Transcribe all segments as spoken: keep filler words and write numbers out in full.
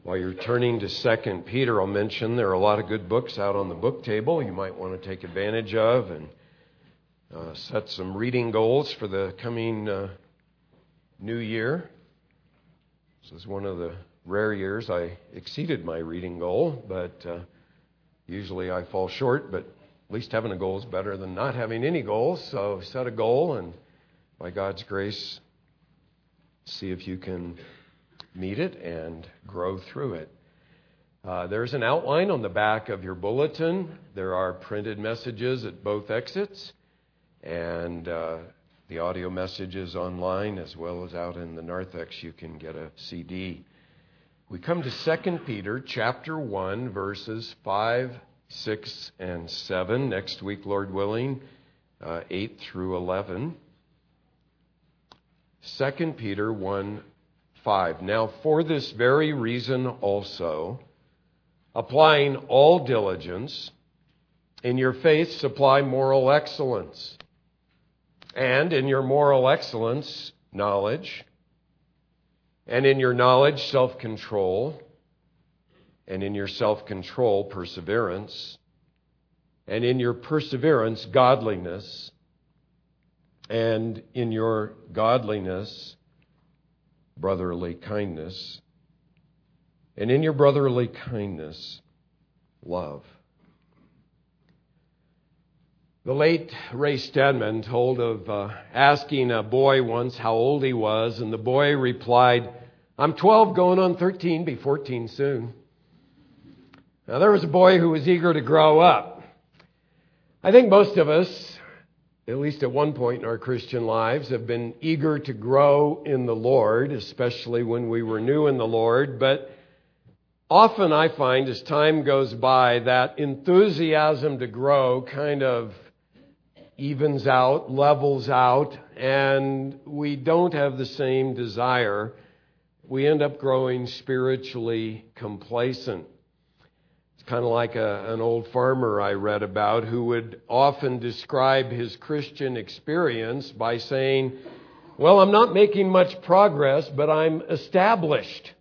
While you're turning to Second Peter, I'll mention there are a lot of good books out on the book table you might want to take advantage of and uh, set some reading goals for the coming uh, new year. This is one of the rare years I exceeded my reading goal, but uh, usually I fall short, but at least having a goal is better than not having any goals. So set a goal and by God's grace, see if you can meet it and grow through it. Uh, there's an outline on the back of your bulletin. There are printed messages at both exits and uh, the audio messages online as well as out in the narthex. You can get a C D. We come to Second Peter chapter one, verses five, six, and seven. Next week, Lord willing, uh, eight through eleven. Second Peter one, five. Now, for this very reason also, applying all diligence, in your faith supply moral excellence, and in your moral excellence, knowledge, and in your knowledge, self-control, and in your self-control, perseverance, and in your perseverance, godliness, and in your godliness, brotherly kindness, and in your brotherly kindness, love. The late Ray Stedman told of uh, asking a boy once how old he was, and the boy replied, "I'm twelve going on thirteen, be fourteen soon." Now there was a boy who was eager to grow up. I think most of us, at least at one point in our Christian lives, have been eager to grow in the Lord, especially when we were new in the Lord. But often I find as time goes by that enthusiasm to grow kind of evens out, levels out, and we don't have the same desire. We end up growing spiritually complacent. It's kind of like a, an old farmer I read about who would often describe his Christian experience by saying, "Well, I'm not making much progress, but I'm established."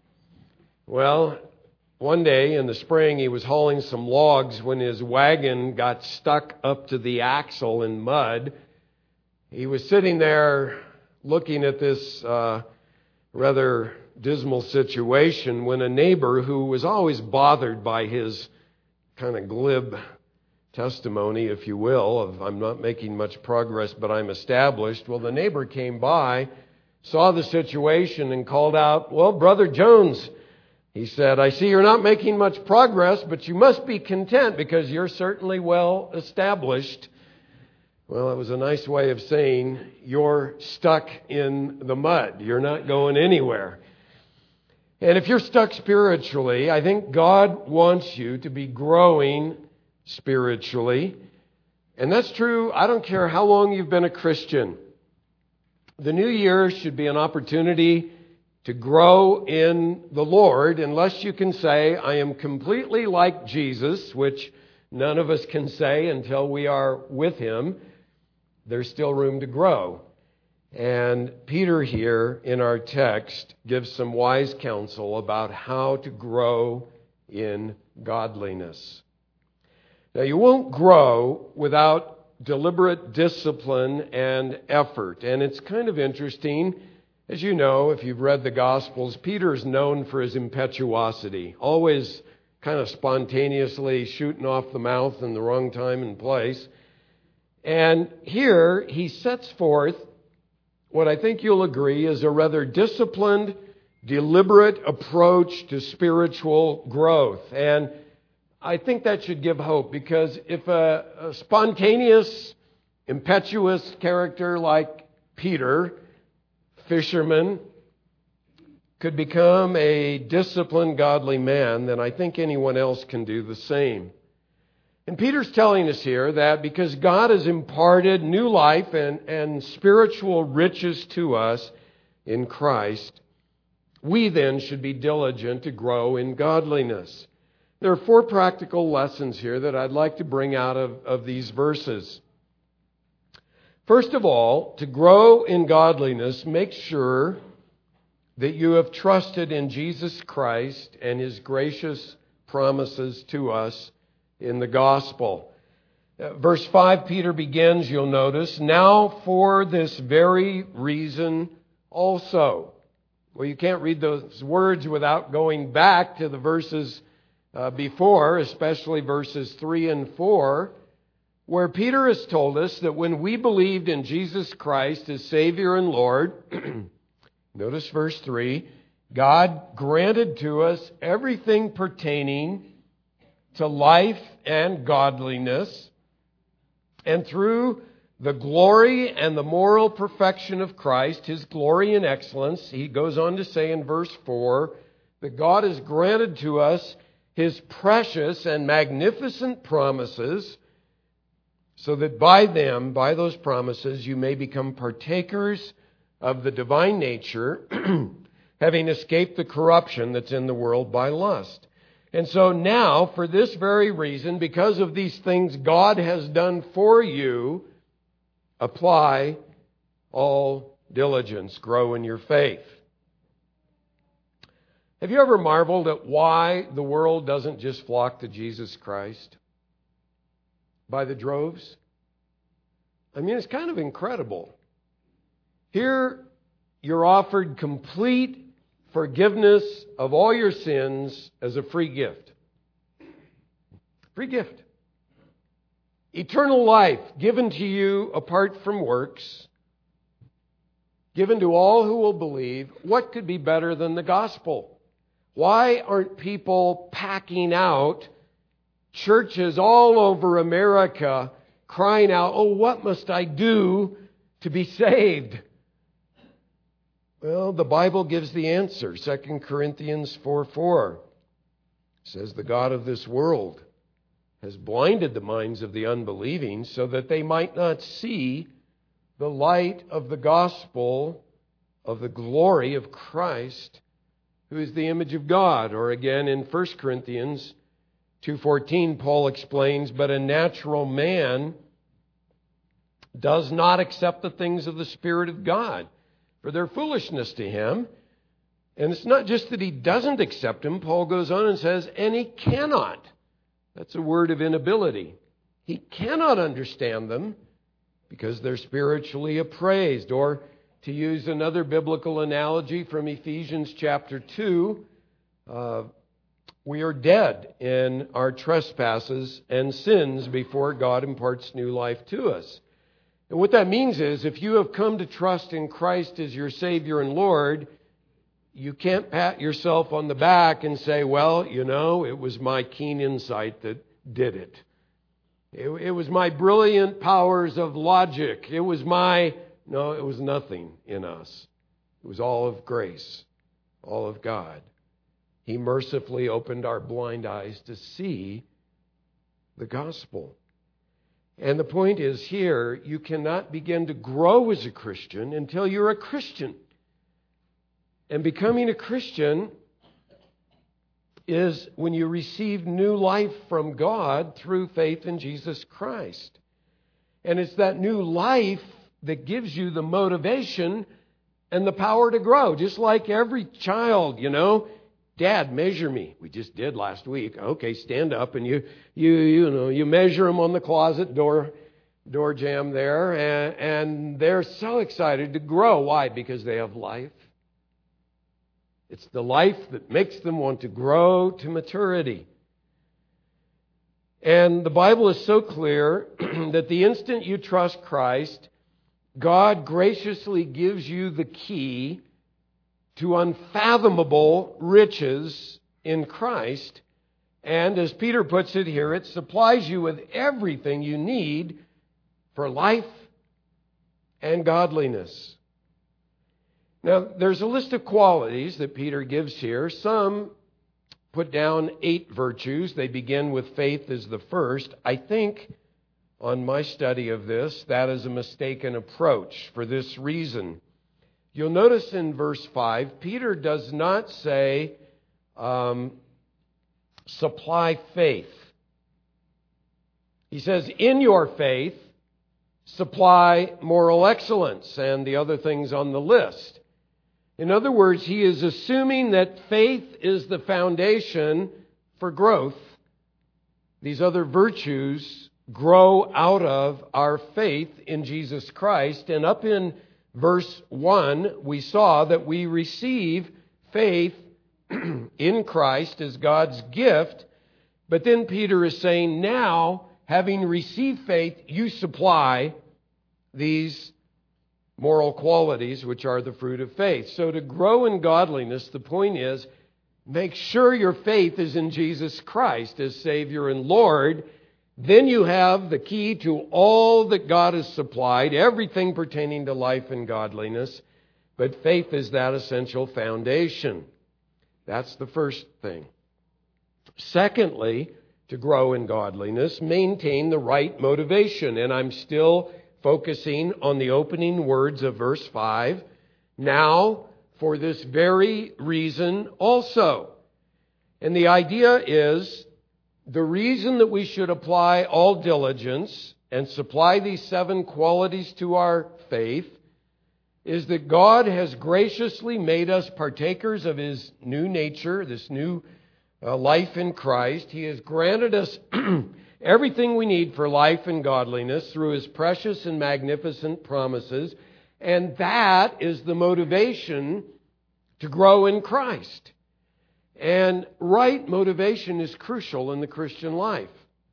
Well, one day in the spring, he was hauling some logs when his wagon got stuck up to the axle in mud. He was sitting there looking at this uh, rather dismal situation when a neighbor who was always bothered by his kind of glib testimony, if you will, of "I'm not making much progress, but I'm established." Well, the neighbor came by, saw the situation, and called out, "Well, Brother Jones," he said, "I see you're not making much progress, but you must be content because you're certainly well established." Well, it was a nice way of saying you're stuck in the mud. You're not going anywhere. And if you're stuck spiritually, I think God wants you to be growing spiritually. And that's true. I don't care how long you've been a Christian. The new year should be an opportunity to grow in the Lord, unless you can say, "I am completely like Jesus," which none of us can say until we are with Him. There's still room to grow. And Peter here in our text gives some wise counsel about how to grow in godliness. Now, you won't grow without deliberate discipline and effort. And it's kind of interesting. As you know, if you've read the Gospels, Peter is known for his impetuosity, always kind of spontaneously shooting off the mouth in the wrong time and place. And here he sets forth what I think you'll agree is a rather disciplined, deliberate approach to spiritual growth. And I think that should give hope, because if a, a spontaneous, impetuous character like Peter, fisherman, could become a disciplined, godly man, then I think anyone else can do the same. And Peter's telling us here that because God has imparted new life and, and spiritual riches to us in Christ, we then should be diligent to grow in godliness. There are four practical lessons here that I'd like to bring out of, of these verses. First of all, to grow in godliness, make sure that you have trusted in Jesus Christ and His gracious promises to us in the gospel. Uh, verse five, Peter begins, you'll notice, now for this very reason also. Well, you can't read those words without going back to the verses uh, before, especially verses three and four, where Peter has told us that when we believed in Jesus Christ as Savior and Lord, notice verse three, God granted to us everything pertaining to life and godliness, and through the glory and the moral perfection of Christ, His glory and excellence, he goes on to say in verse four, that God has granted to us His precious and magnificent promises, so that by them, by those promises, you may become partakers of the divine nature, having escaped the corruption that's in the world by lust. And so now, for this very reason, because of these things God has done for you, apply all diligence, grow in your faith. Have you ever marveled at why the world doesn't just flock to Jesus Christ by the droves? I mean, it's kind of incredible. Here, you're offered complete forgiveness of all your sins as a free gift. Free gift. Eternal life given to you apart from works, given to all who will believe. What could be better than the gospel? Why aren't people packing out churches all over America crying out, oh, what must I do to be saved? Well, the Bible gives the answer. Second Corinthians four four says, the God of this world has blinded the minds of the unbelieving so that they might not see the light of the gospel of the glory of Christ, who is the image of God. Or again in First Corinthians two fourteen, Paul explains, but a natural man does not accept the things of the Spirit of God, for their foolishness to him. And it's not just that he doesn't accept them. Paul goes on and says, and he cannot. That's a word of inability. He cannot understand them because they're spiritually appraised. Or to use another biblical analogy from Ephesians chapter two, uh, we are dead in our trespasses and sins before God imparts new life to us. And what that means is, if you have come to trust in Christ as your Savior and Lord, you can't pat yourself on the back and say, well, you know, it was my keen insight that did it. It, it was my brilliant powers of logic. It was my... No, it was nothing in us. It was all of grace, all of God. He mercifully opened our blind eyes to see the gospel. And the point is here, you cannot begin to grow as a Christian until you're a Christian. And becoming a Christian is when you receive new life from God through faith in Jesus Christ. And it's that new life that gives you the motivation and the power to grow. Just like every child, you know, Dad, measure me. We just did last week. Okay, stand up, and you you you know you measure them on the closet door door jamb there, and, and they're so excited to grow. Why? Because they have life. It's the life that makes them want to grow to maturity. And the Bible is so clear that the instant you trust Christ, God graciously gives you the key to unfathomable riches in Christ. And as Peter puts it here, it supplies you with everything you need for life and godliness. Now, there's a list of qualities that Peter gives here. Some put down eight virtues. They begin with faith as the first. I think, on my study of this, that is a mistaken approach for this reason. You'll notice in verse five, Peter does not say, um, supply faith. He says, in your faith, supply moral excellence and the other things on the list. In other words, he is assuming that faith is the foundation for growth. These other virtues grow out of our faith in Jesus Christ. And up in verse one, we saw that we receive faith in Christ as God's gift. But then Peter is saying, now, having received faith, you supply these moral qualities, which are the fruit of faith. So to grow in godliness, the point is, make sure your faith is in Jesus Christ as Savior and Lord. Then you have the key to all that God has supplied, everything pertaining to life and godliness. But faith is that essential foundation. That's the first thing. Secondly, to grow in godliness, maintain the right motivation. And I'm still focusing on the opening words of verse five. Now, for this very reason also. And the idea is, the reason that we should apply all diligence and supply these seven qualities to our faith is that God has graciously made us partakers of His new nature, this new uh, life in Christ. He has granted us everything we need for life and godliness through His precious and magnificent promises. And that is the motivation to grow in Christ. And right motivation is crucial in the Christian life.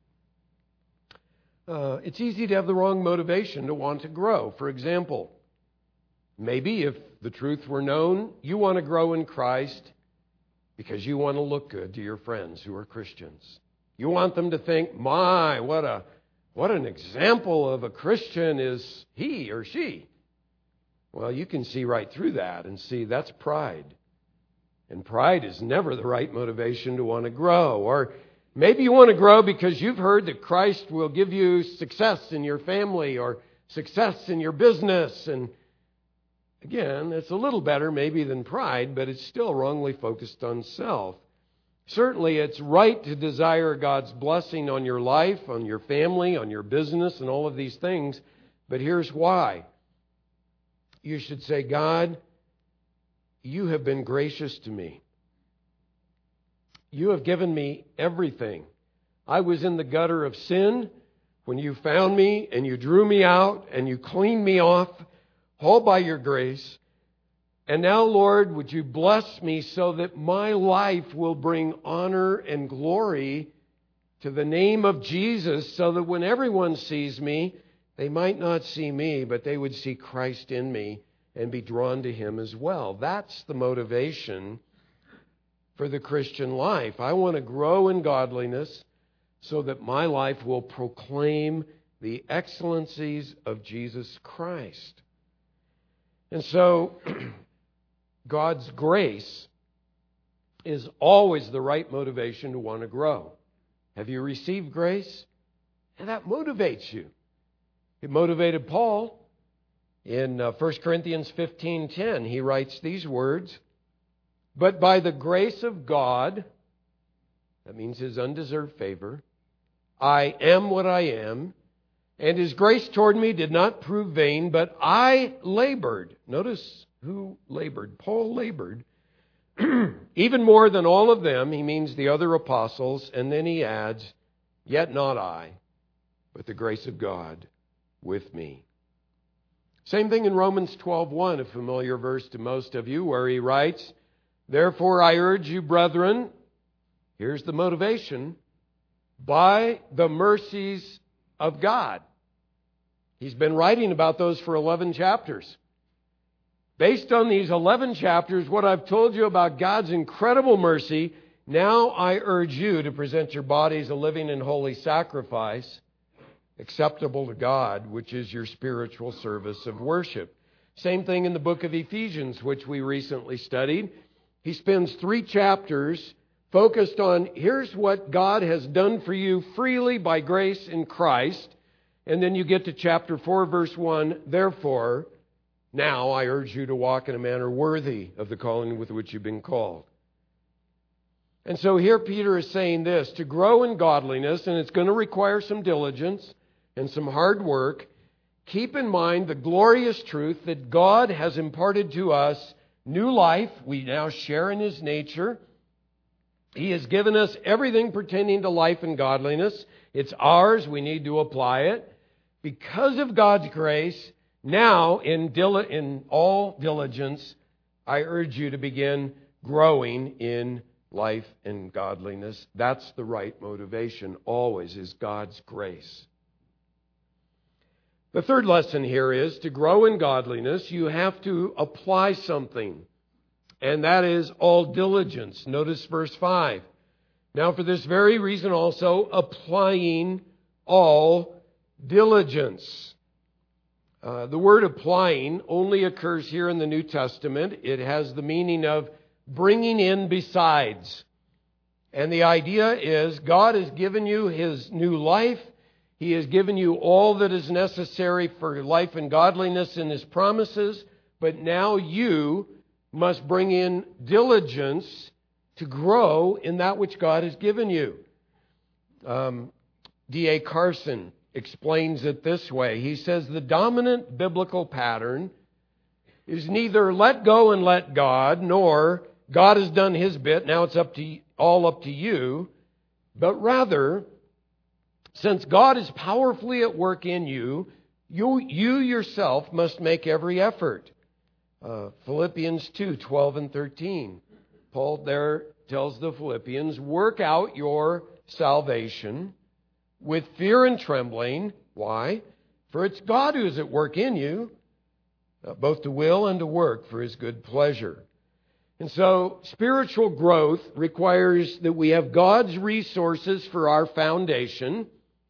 Uh, it's easy to have the wrong motivation to want to grow. For example, maybe if the truth were known, you want to grow in Christ because you want to look good to your friends who are Christians. You want them to think, my, what a what an example of a Christian is he or she. Well, you can see right through that and see that's pride. And pride is never the right motivation to want to grow. Or maybe you want to grow because you've heard that Christ will give you success in your family or success in your business. And again, it's a little better maybe than pride, but it's still wrongly focused on self. Certainly, it's right to desire God's blessing on your life, on your family, on your business, and all of these things. But here's why. You should say, God, you have been gracious to me. You have given me everything. I was in the gutter of sin when you found me and you drew me out and you cleaned me off, all by your grace. And now, Lord, would you bless me so that my life will bring honor and glory to the name of Jesus, so that when everyone sees me, they might not see me, but they would see Christ in me and be drawn to Him as well. That's the motivation for the Christian life. I want to grow in godliness so that my life will proclaim the excellencies of Jesus Christ. And so, God's grace is always the right motivation to want to grow. Have you received grace? And that motivates you. It motivated Paul. In uh, First Corinthians fifteen ten, he writes these words, "But by the grace of God," that means His undeserved favor, "I am what I am, and His grace toward me did not prove vain, but I labored." Notice who labored. Paul labored. "Even more than all of them," he means the other apostles, and then he adds, "Yet not I, but the grace of God with me." Same thing in Romans twelve one, a familiar verse to most of you, where he writes, "Therefore I urge you, brethren," here's the motivation, "by the mercies of God." He's been writing about those for eleven chapters. Based on these eleven chapters, what I've told you about God's incredible mercy, now I urge you to present your bodies a living and holy sacrifice, acceptable to God, which is your spiritual service of worship. Same thing in the book of Ephesians, which we recently studied. He spends three chapters focused on, here's what God has done for you freely by grace in Christ. And then you get to chapter four, verse one, "Therefore, now I urge you to walk in a manner worthy of the calling with which you've been called." And so here Peter is saying this, to grow in godliness, and it's going to require some diligence and some hard work, keep in mind the glorious truth that God has imparted to us new life. We now share in His nature. He has given us everything pertaining to life and godliness. It's ours. We need to apply it. Because of God's grace, now in, dil- in all diligence, I urge you to begin growing in life and godliness. That's the right motivation, always, is God's grace. The third lesson here is to grow in godliness, you have to apply something. And that is all diligence. Notice verse five. Now for this very reason also, applying all diligence. Uh, the word applying only occurs here in the New Testament. It has the meaning of bringing in besides. And the idea is God has given you His new life. He has given you all that is necessary for life and godliness in His promises. But now you must bring in diligence to grow in that which God has given you. Um, D A Carson explains it this way. He says the dominant biblical pattern is neither let go and let God, nor God has done His bit, now it's up to all up to you, but rather, since God is powerfully at work in you, you, you yourself must make every effort. Uh, Philippians two, twelve and thirteen. Paul there tells the Philippians, work out your salvation with fear and trembling. Why? For it's God who is at work in you, uh, both to will and to work for His good pleasure. And so spiritual growth requires that we have God's resources for our foundation,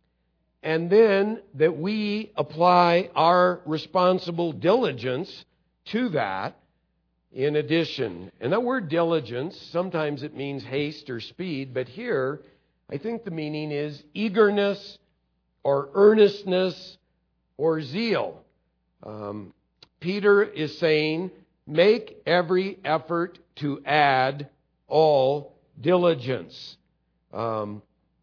and then that we apply our responsible diligence to that in addition. And that word diligence, sometimes it means haste or speed, but here I think the meaning is eagerness or earnestness or zeal. Um, Peter is saying, make every effort to add all diligence. Um,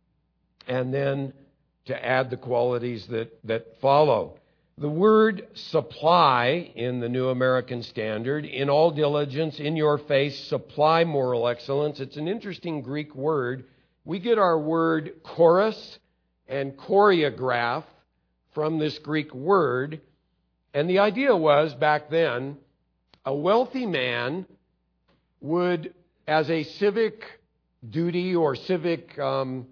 and then to add the qualities that, that follow. The word supply in the New American Standard, in all diligence, in your face, supply moral excellence. It's an interesting Greek word. We get our word chorus and choreograph from this Greek word. And the idea was, back then, a wealthy man would, as a civic duty or civic um,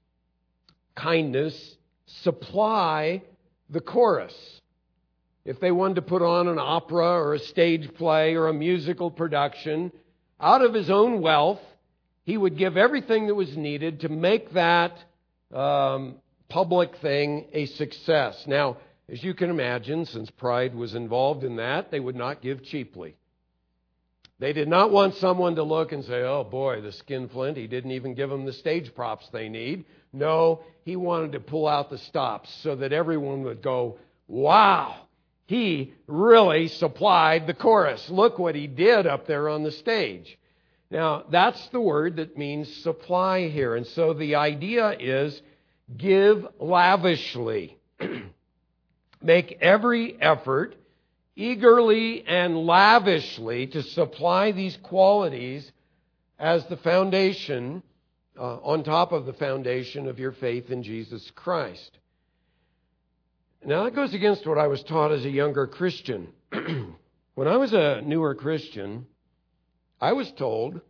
kindness, supply the chorus. If they wanted to put on an opera or a stage play or a musical production, out of his own wealth, he would give everything that was needed to make that um, public thing a success. Now, as you can imagine, since pride was involved in that, they would not give cheaply. They did not want someone to look and say, oh boy, the skinflint, he didn't even give them the stage props they need. No, he wanted to pull out the stops so that everyone would go, wow, he really supplied the chorus. Look what he did up there on the stage. Now, that's the word that means supply here. And so the idea is give lavishly. Make every effort eagerly and lavishly to supply these qualities as the foundation, uh, on top of the foundation of your faith in Jesus Christ. Now, that goes against what I was taught as a younger Christian. When I was a newer Christian, I was told,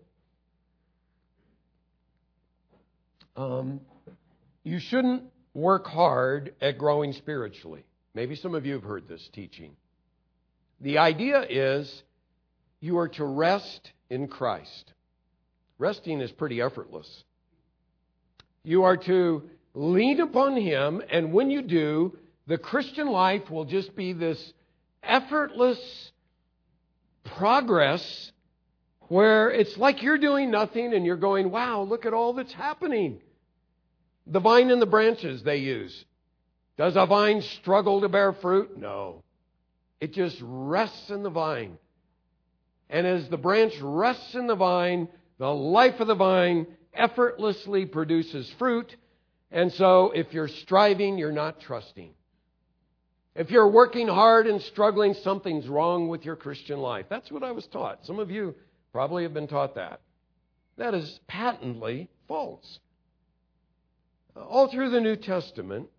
um, you shouldn't work hard at growing spiritually. Maybe some of you have heard this teaching. The idea is you are to rest in Christ. Resting is pretty effortless. You are to lean upon Him, and when you do, the Christian life will just be this effortless progress where it's like you're doing nothing and you're going, wow, look at all that's happening. The vine and the branches they use. Does a vine struggle to bear fruit? No. It just rests in the vine. And as the branch rests in the vine, the life of the vine effortlessly produces fruit. And so if you're striving, you're not trusting. If you're working hard and struggling, something's wrong with your Christian life. That's what I was taught. Some of you probably have been taught that. That is patently false. All through the New Testament,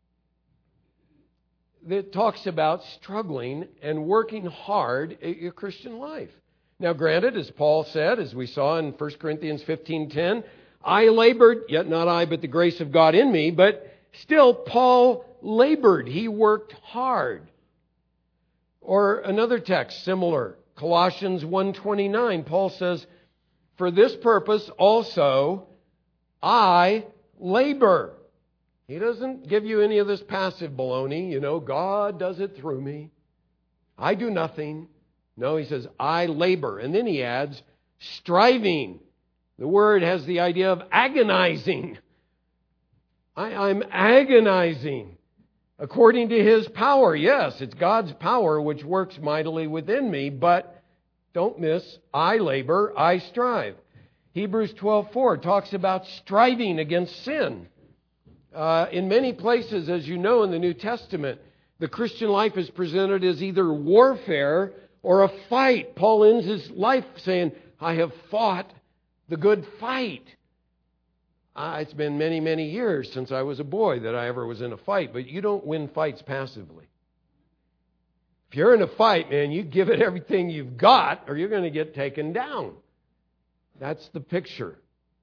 it talks about struggling and working hard at your Christian life. Now, granted, as Paul said, as we saw in First Corinthians fifteen ten, I labored, yet not I, but the grace of God in me. But still, Paul labored. He worked hard. Or another text similar, Colossians one twenty-nine, Paul says, for this purpose also I labor. He doesn't give you any of this passive baloney, you know, God does it through me. I do nothing. No, he says, I labor. And then he adds, striving. The word has the idea of agonizing. I, I'm agonizing according to His power. Yes, it's God's power which works mightily within me, but don't miss, I labor, I strive. Hebrews twelve four talks about striving against sin. Uh, in many places, as you know in the New Testament, the Christian life is presented as either warfare or a fight. Paul ends his life saying, I have fought the good fight. Uh, it's been many, many years since I was a boy that I ever was in a fight, but you don't win fights passively. If you're in a fight, man, you give it everything you've got or you're going to get taken down. That's the picture.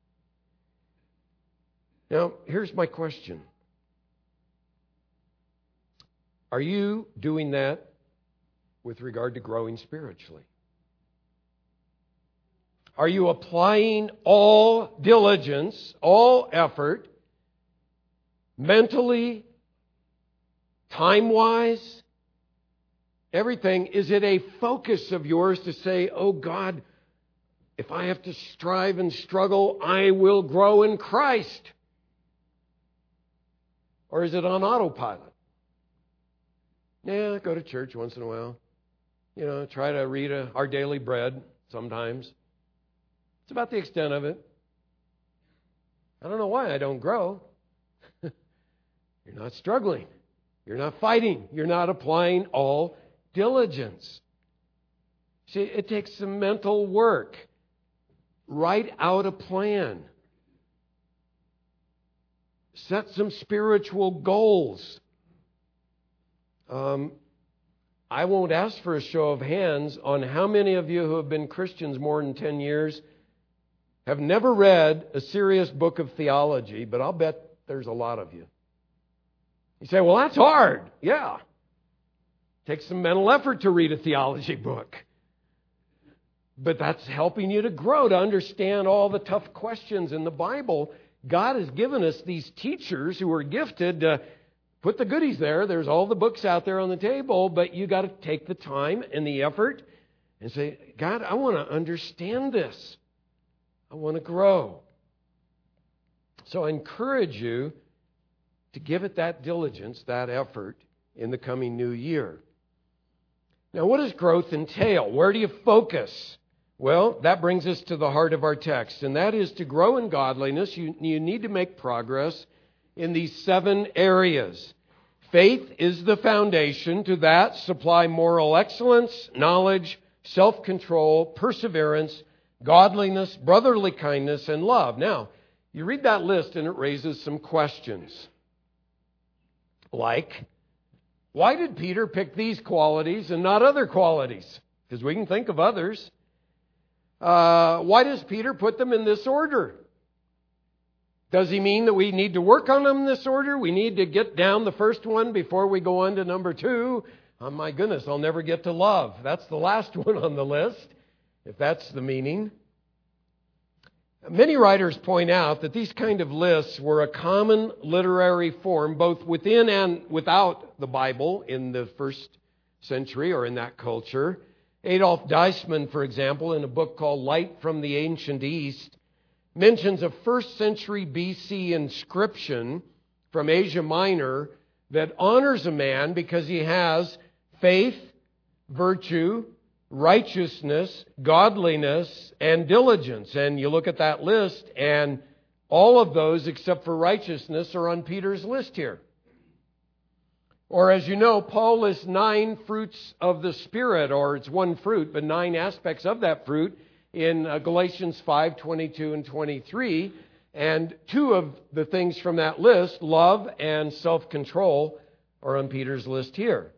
Now, here's my question. Are you doing that with regard to growing spiritually? Are you applying all diligence, all effort, mentally, time-wise, everything? Is it a focus of yours to say, oh God, if I have to strive and struggle, I will grow in Christ? Or is it on autopilot? Yeah, go to church once in a while. You know, try to read a, Our Daily Bread sometimes. It's about the extent of it. I don't know why I don't grow. You're not struggling. You're not fighting. You're not applying all diligence. See, it takes some mental work. Write out a plan. Set some spiritual goals. Um, I won't ask for a show of hands on how many of you who have been Christians more than ten years have never read a serious book of theology, but I'll bet there's a lot of you. You say, well, that's hard. Yeah. It takes some mental effort to read a theology book. But that's helping you to grow, to understand all the tough questions in the Bible. God has given us these teachers who are gifted to put the goodies there. There's all the books out there on the table, but you got to take the time and the effort and say, God, I want to understand this. I want to grow. So I encourage you to give it that diligence, that effort in the coming new year. Now, what does growth entail? Where do you focus? Well, that brings us to the heart of our text, and that is to grow in godliness, you, you need to make progress in these seven areas. Faith is the foundation. To that, supply moral excellence, knowledge, self-control, perseverance, godliness, brotherly kindness, and love. Now, you read that list and it raises some questions. Like, why did Peter pick these qualities and not other qualities? Because we can think of others. Uh, why does Peter put them in this order? Does he mean that we need to work on them in this order? We need to get down the first one before we go on to number two? Oh my goodness, I'll never get to love. That's the last one on the list, if that's the meaning. Many writers point out that these kind of lists were a common literary form both within and without the Bible in the first century or in that culture. Adolf Deisman, for example, in a book called Light from the Ancient East, mentions a first century B C inscription from Asia Minor that honors a man because he has faith, virtue, righteousness, godliness, and diligence. And you look at that list, and all of those except for righteousness are on Peter's list here. Or as you know, Paul lists nine fruits of the Spirit, or it's one fruit, but nine aspects of that fruit in uh, Galatians five, twenty-two and twenty-three. And two of the things from that list, love and self-control, are on Peter's list here.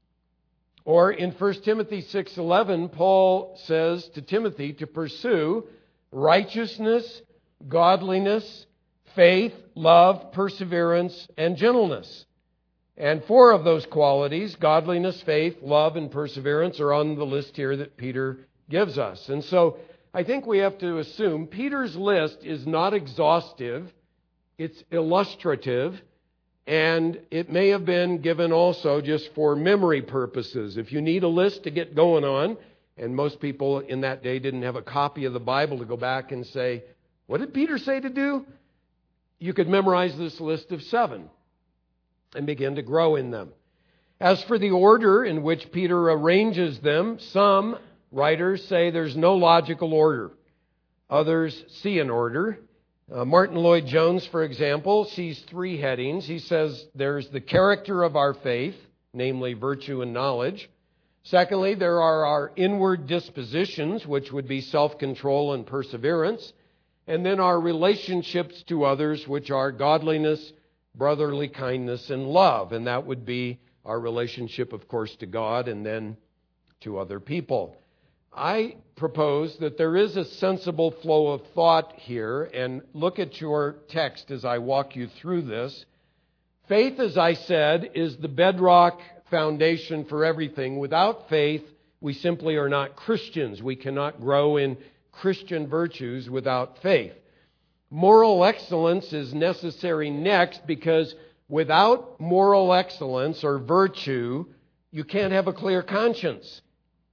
Or in First Timothy six eleven, Paul says to Timothy to pursue righteousness, godliness, faith, love, perseverance, and gentleness. And four of those qualities, godliness, faith, love, and perseverance, are on the list here that Peter gives us. And so I think we have to assume Peter's list is not exhaustive, it's illustrative, and it may have been given also just for memory purposes. If you need a list to get going on, and most people in that day didn't have a copy of the Bible to go back and say, what did Peter say to do? You could memorize this list of seven and begin to grow in them. As for the order in which Peter arranges them, some writers say there's no logical order. Others see an order. Uh, Martin Lloyd-Jones, for example, sees three headings. He says there's the character of our faith, namely virtue and knowledge. Secondly, there are our inward dispositions, which would be self-control and perseverance. And then our relationships to others, which are godliness, brotherly kindness, and love. And that would be our relationship, of course, to God and then to other people. I propose that there is a sensible flow of thought here, and look at your text as I walk you through this. Faith, as I said, is the bedrock foundation for everything. Without faith, we simply are not Christians. We cannot grow in Christian virtues without faith. Moral excellence is necessary next, because without moral excellence or virtue, you can't have a clear conscience.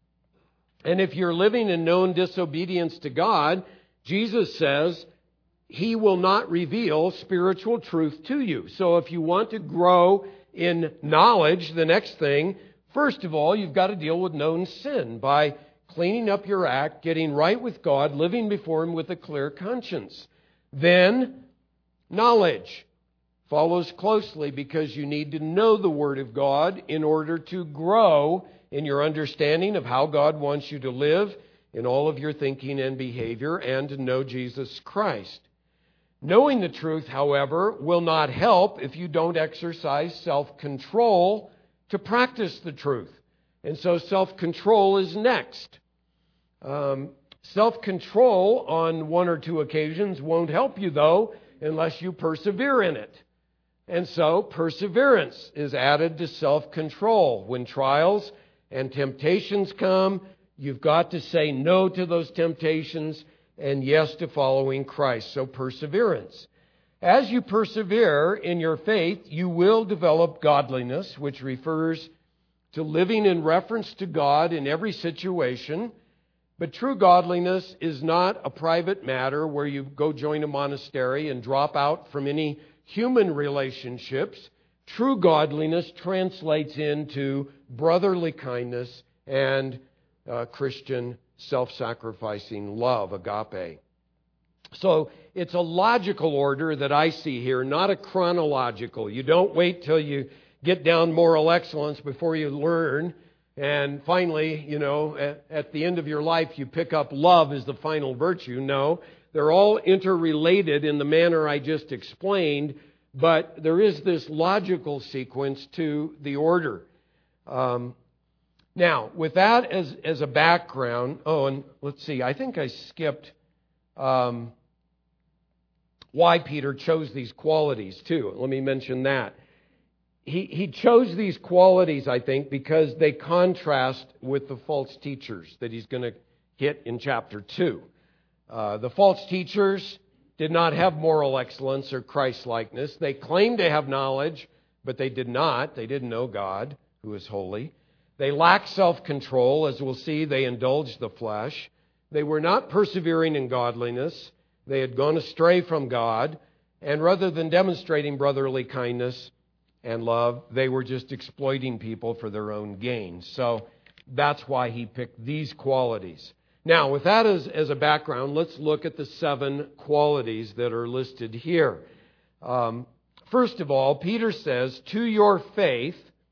And if you're living in known disobedience to God, Jesus says He will not reveal spiritual truth to you. So if you want to grow in knowledge, the next thing, first of all, you've got to deal with known sin by cleaning up your act, getting right with God, living before Him with a clear conscience. Then, knowledge follows closely, because you need to know the Word of God in order to grow in your understanding of how God wants you to live in all of your thinking and behavior, and to know Jesus Christ. Knowing the truth, however, will not help if you don't exercise self-control to practice the truth. And so self-control is next. Um, self-control on one or two occasions won't help you, though, unless you persevere in it. And so perseverance is added to self-control. When trials and temptations come, you've got to say no to those temptations and yes to following Christ. So perseverance. As you persevere in your faith, you will develop godliness, which refers to living in reference to God in every situation. But true godliness is not a private matter where you go join a monastery and drop out from any human relationships. True godliness translates into brotherly kindness and uh, Christian self-sacrificing love, agape. So it's a logical order that I see here, not a chronological. You don't wait till you get down moral excellence before you learn. And finally, you know, at, at the end of your life, you pick up love as the final virtue. No, they're all interrelated in the manner I just explained. But there is this logical sequence to the order. Um, now, with that as, as a background, oh, and let's see, I think I skipped um, why Peter chose these qualities too. Let me mention that. He, he chose these qualities, I think, because they contrast with the false teachers that he's going to hit in chapter two. Uh, the false teachers did not have moral excellence or Christ-likeness. They claimed to have knowledge, but they did not. They didn't know God, who is holy. They lacked self-control. As we'll see, they indulged the flesh. They were not persevering in godliness. They had gone astray from God. And rather than demonstrating brotherly kindness and love, they were just exploiting people for their own gain. So that's why he picked these qualities. Now, with that as, as a background, let's look at the seven qualities that are listed here. Um, first of all, Peter says, to your faith,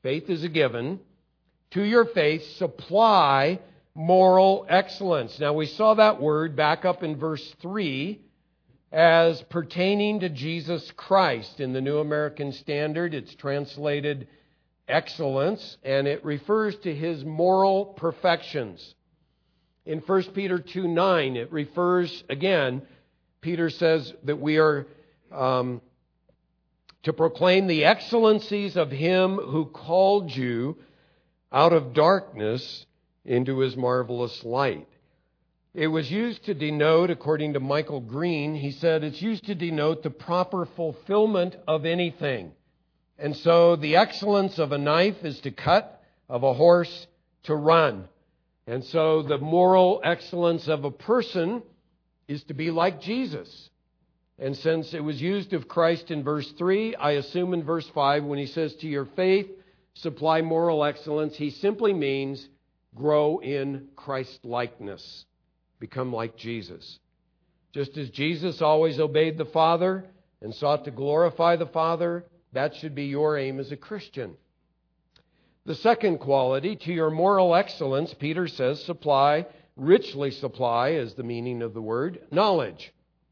faith is a given, to your faith supply moral excellence. Now we saw that word back up in verse three as pertaining to Jesus Christ. In the New American Standard, it's translated excellence, and it refers to His moral perfections. In First Peter two nine, it refers, again, Peter says that we are um, to proclaim the excellencies of Him who called you out of darkness into His marvelous light. It was used to denote, according to Michael Green, he said it's used to denote the proper fulfillment of anything. And so the excellence of a knife is to cut, of a horse to run. And so the moral excellence of a person is to be like Jesus. And since it was used of Christ in verse three, I assume in verse five, when he says to your faith, supply moral excellence, he simply means grow in Christ-likeness. Become like Jesus. Just as Jesus always obeyed the Father and sought to glorify the Father, that should be your aim as a Christian. The second quality, to your moral excellence, Peter says, supply, richly supply is the meaning of the word, knowledge.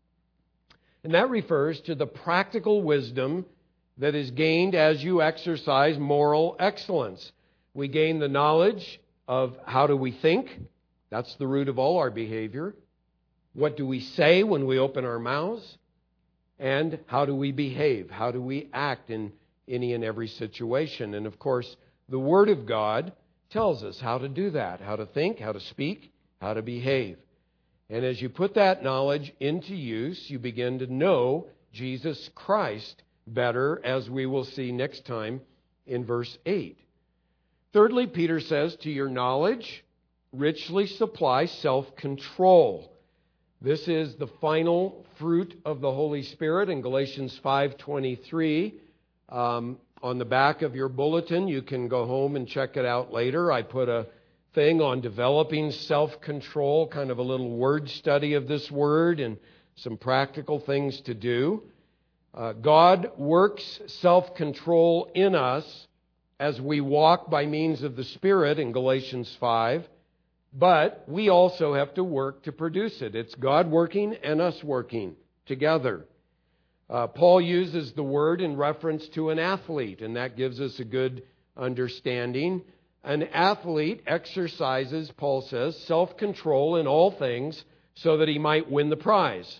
And that refers to the practical wisdom that is gained as you exercise moral excellence. We gain the knowledge of how do we think. That's the root of all our behavior. What do we say when we open our mouths? And how do we behave? How do we act in any and every situation? And of course, the Word of God tells us how to do that, how to think, how to speak, how to behave. And as you put that knowledge into use, you begin to know Jesus Christ better, as we will see next time in verse eight. Thirdly, Peter says, to your knowledge, richly supply self-control. This is the final fruit of the Holy Spirit in Galatians five twenty-three. Um, on the back of your bulletin, you can go home and check it out later. I put a thing on developing self-control, kind of a little word study of this word and some practical things to do. Uh, God works self-control in us as we walk by means of the Spirit in Galatians five. But we also have to work to produce it. It's God working and us working together. Uh, Paul uses the word in reference to an athlete, and that gives us a good understanding. An athlete exercises, Paul says, self-control in all things so that he might win the prize.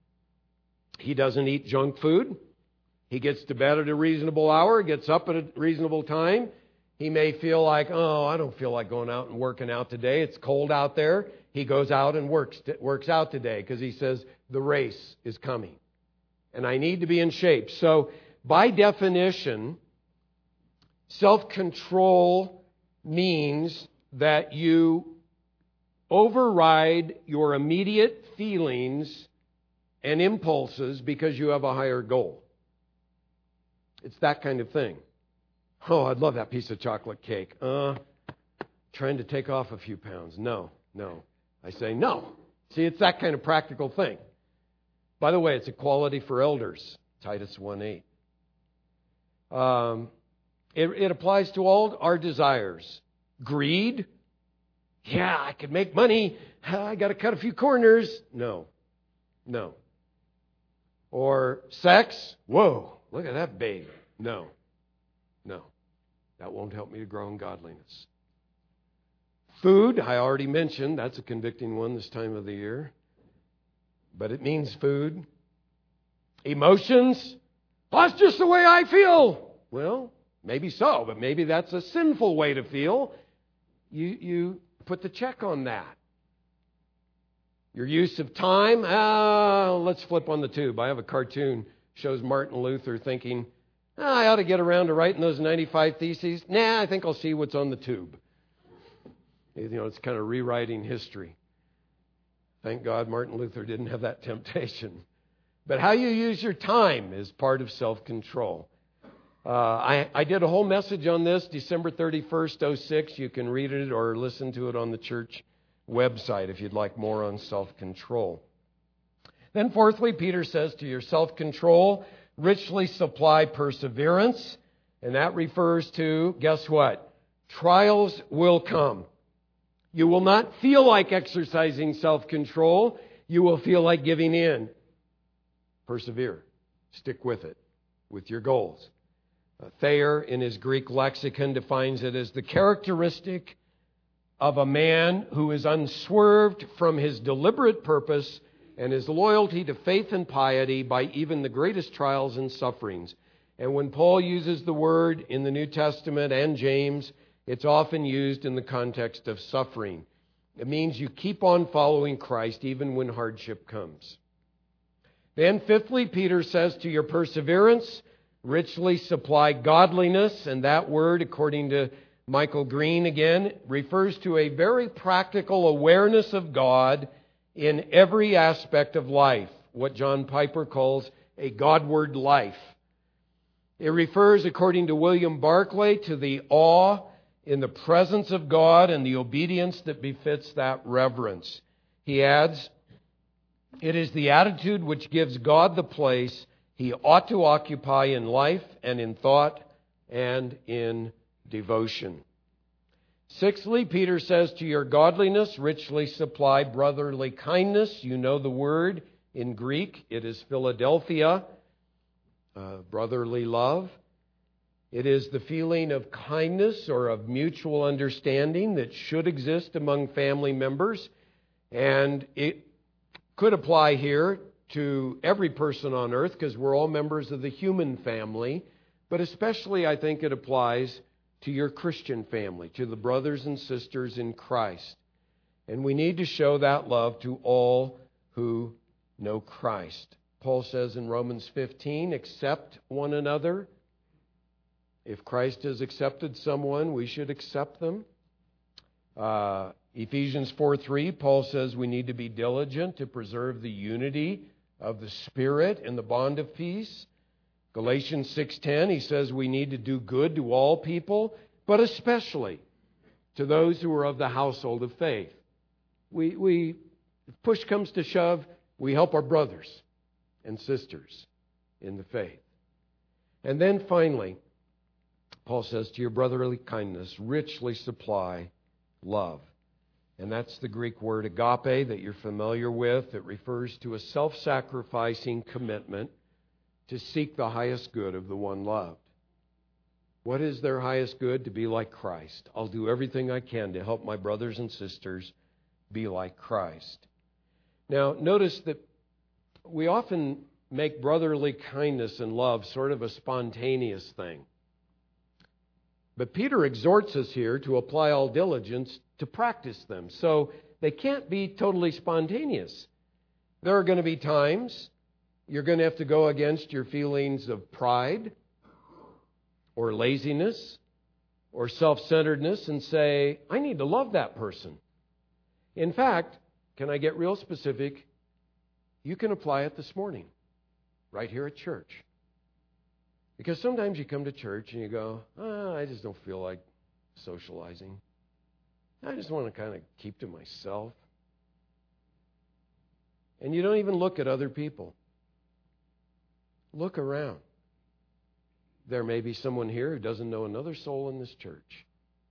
He doesn't eat junk food. He gets to bed at a reasonable hour, gets up at a reasonable time. He may feel like, oh, I don't feel like going out and working out today. It's cold out there. He goes out and works works out today because he says the race is coming. And I need to be in shape. So by definition, self-control means that you override your immediate feelings and impulses because you have a higher goal. It's that kind of thing. Oh, I'd love that piece of chocolate cake. Uh, trying to take off a few pounds. No, no. I say no. See, it's that kind of practical thing. By the way, it's a quality for elders, Titus one eight. Um, it, it applies to all our desires. Greed. Yeah, I could make money. I got to cut a few corners. No, no. Or sex. Whoa, look at that babe. No, no. That won't help me to grow in godliness. Food, I already mentioned. That's a convicting one this time of the year. But it means food. Emotions. Well, that's just the way I feel. Well, maybe so, but maybe that's a sinful way to feel. You, you put the check on that. Your use of time. Ah, let's flip on the tube. I have a cartoon shows Martin Luther thinking, oh, I ought to get around to writing those ninety-five theses. Nah, I think I'll see what's on the tube. You know, it's kind of rewriting history. Thank God Martin Luther didn't have that temptation. But how you use your time is part of self-control. Uh, I, I did a whole message on this December thirty-first, oh six. You can read it or listen to it on the church website if you'd like more on self-control. Then fourthly, Peter says to your self-control, richly supply perseverance. And that refers to, guess what? Trials will come. You will not feel like exercising self-control. You will feel like giving in. Persevere. Stick with it, with your goals. Uh, Thayer, in his Greek lexicon, defines it as the characteristic of a man who is unswerved from his deliberate purpose and his loyalty to faith and piety by even the greatest trials and sufferings. And when Paul uses the word in the New Testament and James, it's often used in the context of suffering. It means you keep on following Christ even when hardship comes. Then fifthly, Peter says to your perseverance, richly supply godliness. And that word, according to Michael Green again, refers to a very practical awareness of God in every aspect of life, what John Piper calls a Godward life. It refers, according to William Barclay, to the awe in the presence of God and the obedience that befits that reverence. He adds, it is the attitude which gives God the place He ought to occupy in life and in thought and in devotion. Sixthly, Peter says to your godliness, richly supply brotherly kindness. You know the word in Greek. It is Philadelphia, uh, brotherly love. It is the feeling of kindness or of mutual understanding that should exist among family members. And it could apply here to every person on earth because we're all members of the human family. But especially, I think it applies to your Christian family, to the brothers and sisters in Christ. And we need to show that love to all who know Christ. Paul says in Romans fifteen, accept one another. If Christ has accepted someone, we should accept them. Uh, Ephesians four three, Paul says we need to be diligent to preserve the unity of the Spirit in the bond of peace. Galatians six ten, he says we need to do good to all people, but especially to those who are of the household of faith. We, we, if push comes to shove, we help our brothers and sisters in the faith. And then finally, Paul says, to your brotherly kindness, richly supply love. And that's the Greek word agape that you're familiar with. It refers to a self-sacrificing commitment to seek the highest good of the one loved. What is their highest good? To be like Christ. I'll do everything I can to help my brothers and sisters be like Christ. Now, notice that we often make brotherly kindness and love sort of a spontaneous thing. But Peter exhorts us here to apply all diligence to practice them. So they can't be totally spontaneous. There are going to be times you're going to have to go against your feelings of pride or laziness or self-centeredness and say, I need to love that person. In fact, can I get real specific? You can apply it this morning, right here at church. Because sometimes you come to church and you go, oh, I just don't feel like socializing. I just want to kind of keep to myself. And you don't even look at other people. Look around. There may be someone here who doesn't know another soul in this church.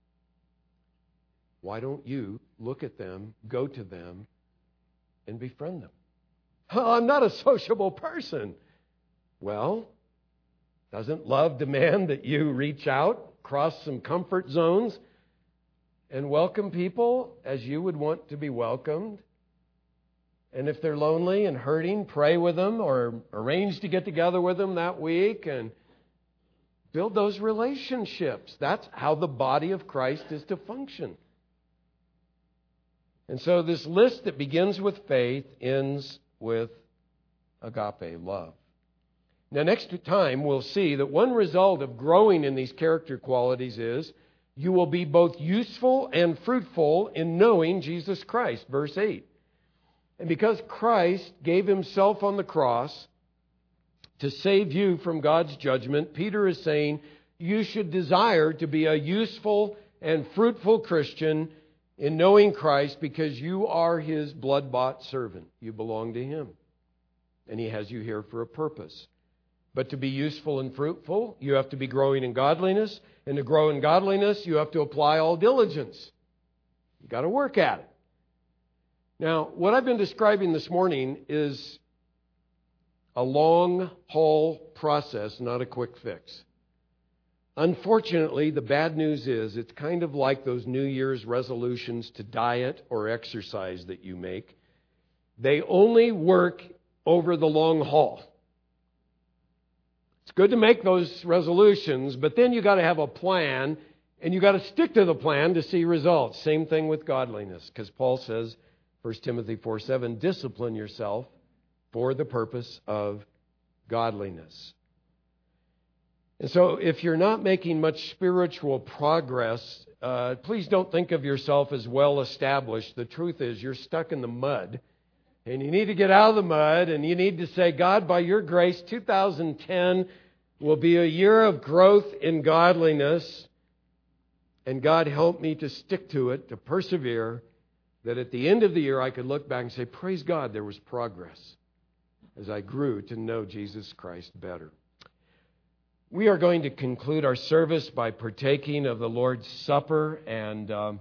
Why don't you look at them, go to them, and befriend them? Oh, I'm not a sociable person. Well, doesn't love demand that you reach out, cross some comfort zones, and welcome people as you would want to be welcomed? And if they're lonely and hurting, pray with them or arrange to get together with them that week and build those relationships. That's how the body of Christ is to function. And so this list that begins with faith ends with agape love. Now, next time we'll see that one result of growing in these character qualities is you will be both useful and fruitful in knowing Jesus Christ. Verse eight. And because Christ gave himself on the cross to save you from God's judgment, Peter is saying you should desire to be a useful and fruitful Christian in knowing Christ because you are his blood-bought servant. You belong to him. And he has you here for a purpose. But to be useful and fruitful, you have to be growing in godliness. And to grow in godliness, you have to apply all diligence. You've got to work at it. Now, what I've been describing this morning is a long haul process, not a quick fix. Unfortunately, the bad news is it's kind of like those New Year's resolutions to diet or exercise that you make. They only work over the long haul. It's good to make those resolutions, but then you got to have a plan, and you got to stick to the plan to see results. Same thing with godliness, because Paul says, First Timothy four seven, discipline yourself for the purpose of godliness. And so if you're not making much spiritual progress, uh, please don't think of yourself as well established. The truth is you're stuck in the mud. And you need to get out of the mud, and you need to say, God, by your grace, two thousand ten will be a year of growth in godliness. And God, help me to stick to it, to persevere, that at the end of the year I could look back and say, praise God, there was progress as I grew to know Jesus Christ better. We are going to conclude our service by partaking of the Lord's Supper. And um,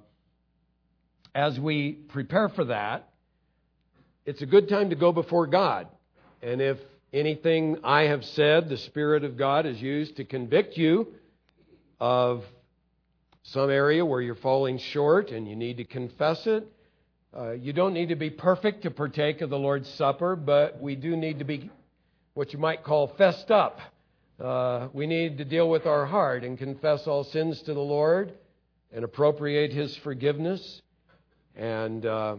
as we prepare for that, it's a good time to go before God. And if anything I have said, the Spirit of God is used to convict you of some area where you're falling short and you need to confess it, uh, you don't need to be perfect to partake of the Lord's Supper, but we do need to be what you might call fessed up. Uh, we need to deal with our heart and confess all sins to the Lord and appropriate His forgiveness and uh,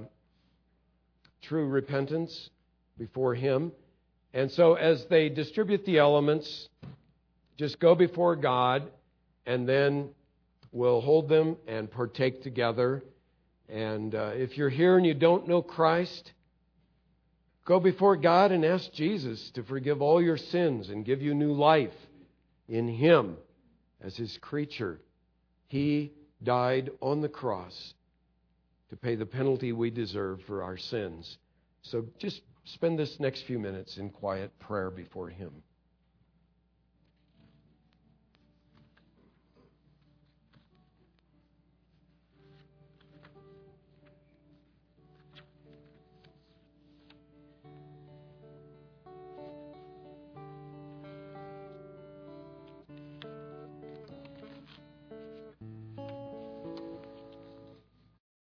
true repentance before Him. And so as they distribute the elements, just go before God, and then we'll hold them and partake together. And uh, if you're here and you don't know Christ, go before God and ask Jesus to forgive all your sins and give you new life in Him as His creature. He died on the cross to pay the penalty we deserve for our sins. So just spend this next few minutes in quiet prayer before Him.